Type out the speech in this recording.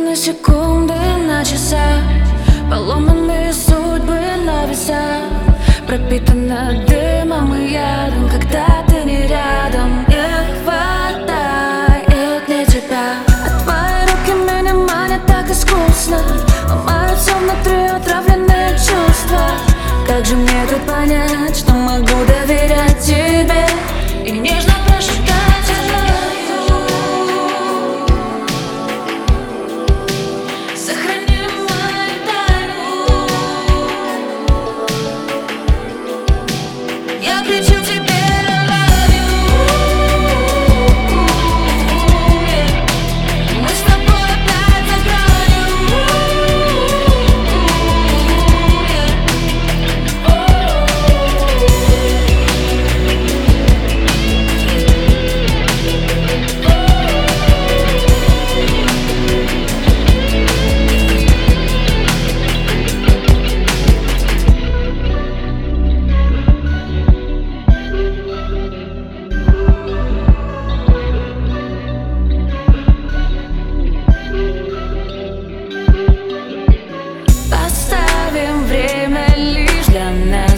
Разменены секунды на часах, поломанные судьбы на весах, пропитана дымом и ядом, когда ты не рядом. Не хватает мне тебя, а твои руки меня манят так искусно, ломают все внутри отравленные чувства. Как же мне тут понять, что могу доверять тебе и нежно прошептать I love you? Сохрани мою тайну. Я кричу тебе I love you. Мы с тобой опять за гранью. Оставим время лишь для нас.